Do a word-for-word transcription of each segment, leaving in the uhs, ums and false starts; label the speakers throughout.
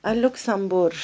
Speaker 1: اللوكسمبور.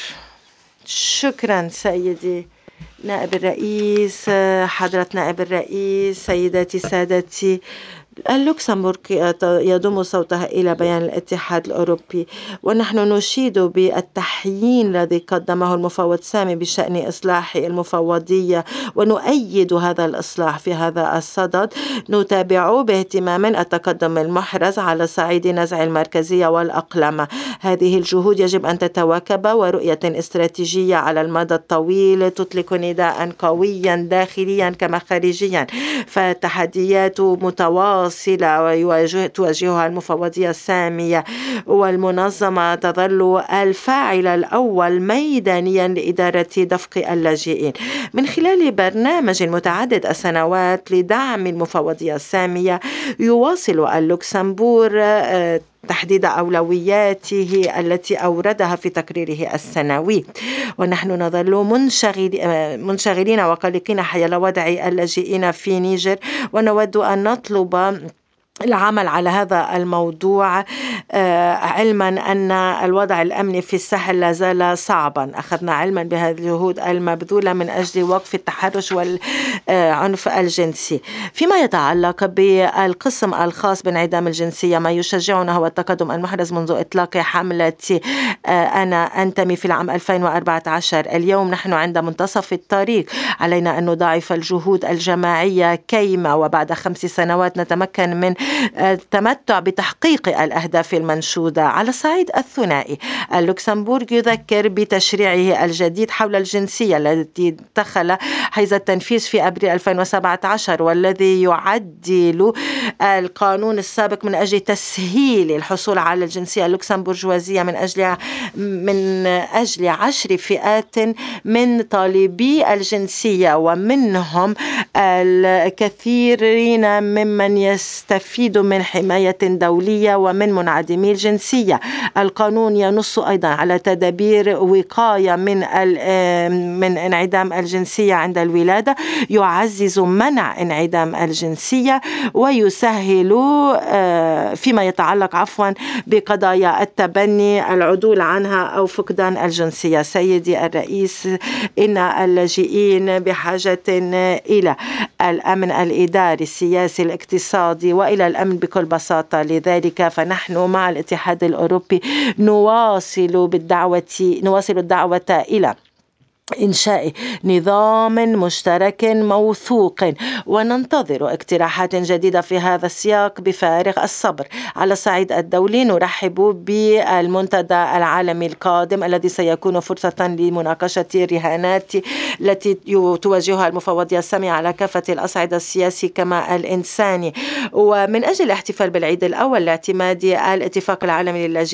Speaker 1: شكرا سيدي نائب الرئيس، حضرة نائب الرئيس، سيداتي سادتي. اللوكسمبورغ يضم صوتها إلى بيان الاتحاد الأوروبي، ونحن نشيد بالتحيين الذي قدمه المفوض سامي بشأن إصلاح المفوضية، ونؤيد هذا الإصلاح. في هذا الصدد نتابع باهتمام التقدم المحرز على صعيد نزع المركزية والأقلمة. هذه الجهود يجب أن تتواكب ورؤية استراتيجية على المدى الطويل تطلق نداء قويا داخليا كما خارجيا، فالتحديات متواصلة تواجهها المفوضية السامية، والمنظمة تظل الفاعل الأول ميدانيا لإدارة دفق اللاجئين من خلال برنامج متعدد السنوات لدعم المفوضية السامية. يواصل اللوكسمبور تحديد أولوياته التي أوردها في تقريره السنوي، ونحن نظل منشغلين وقلقين حول وضع اللاجئين في نيجر، ونود أن نطلب العمل على هذا الموضوع، علما أن الوضع الأمني في الساحل لا زال صعبا. أخذنا علما بهذه الجهود المبذولة من أجل وقف التحرش والعنف الجنسي. فيما يتعلق بالقسم الخاص بانعدام الجنسية، ما يشجعنا هو التقدم المحرز منذ إطلاق حملة أنا أنتمي في العام ألفين وأربعة عشر. اليوم نحن عند منتصف الطريق، علينا أن نضاعف الجهود الجماعية كيما وبعد خمس سنوات نتمكن من التمتع بتحقيق الأهداف المنشودة. على الصعيد الثنائي، اللوكسمبورغ يذكر بتشريعه الجديد حول الجنسية الذي دخل حيز التنفيذ في أبريل ألفين وسبعة عشر، والذي يعدل القانون السابق من أجل تسهيل الحصول على الجنسية اللوكسمبورجوازية من أجل من أجل عشر فئات من طالبي الجنسية، ومنهم الكثيرين ممن يستفيد من حماية دولية ومن منعدمي الجنسية. القانون ينص أيضا على تدابير وقاية من من انعدام الجنسية عند الولادة، يعزز منع انعدام الجنسية، ويسهل فيما يتعلق عفوا بقضايا التبني العدول عنها أو فقدان الجنسية. سيدي الرئيس، إن اللاجئين بحاجة إلى الأمن الإداري السياسي الاقتصادي وإلى الأمن بكل بساطة. لذلك فنحن مع الاتحاد الأوروبي نواصل بالدعوة نواصل الدعوة إلى إنشاء نظام مشترك موثوق، وننتظر اقتراحات جديدة في هذا السياق بفارغ الصبر. على الصعيد الدولي نرحب بالمنتدى العالمي القادم الذي سيكون فرصة لمناقشة الرهانات التي تواجهها المفوضية السامية على كافة الأصعدة السياسي كما الإنساني، ومن أجل الاحتفال بالعيد الأول لاعتماد الاتفاق العالمي للاجئين